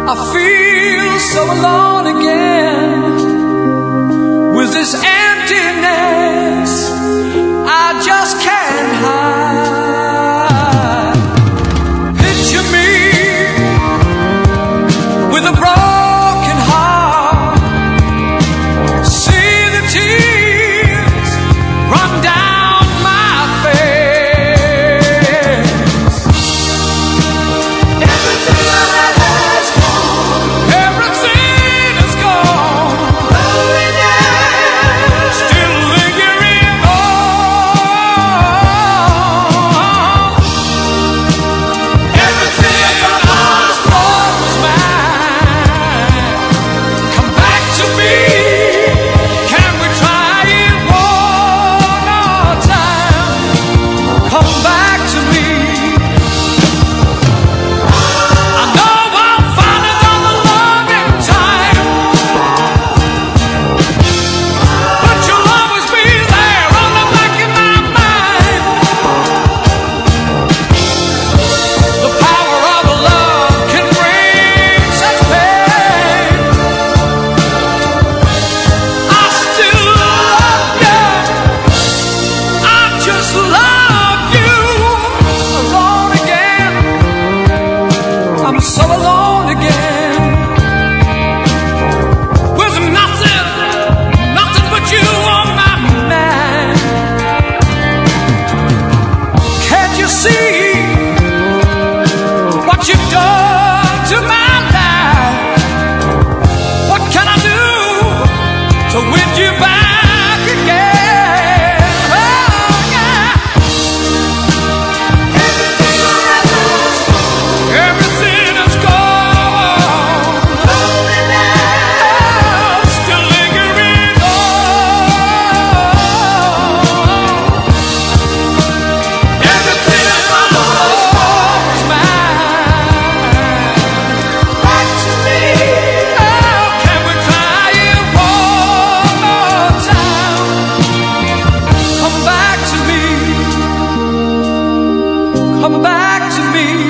I feel so alone again with this emptiness I just can't hide. Picture me with a broken heart, see the tears run down my face. Everything I has gone, everything is gone. Loneliness still lingering on. Everything I once thought was mine, come back to me. Can we try it one more time? Come back to me. I know I'll find it on the long in time, but you'll always be there on the back of my mind. The power of love can bring such pain. I still love you, I just love you. Alone again, I'm so alone again, with nothing but you on my mind. Can't you see what you've done to my life? What can I do to win you back again? Oh, yeah. Everything is gone. Loneliness still lingering on. Everything I thought was mine, back to me. Oh, can we try it one more time? Come back to me. Come back to me.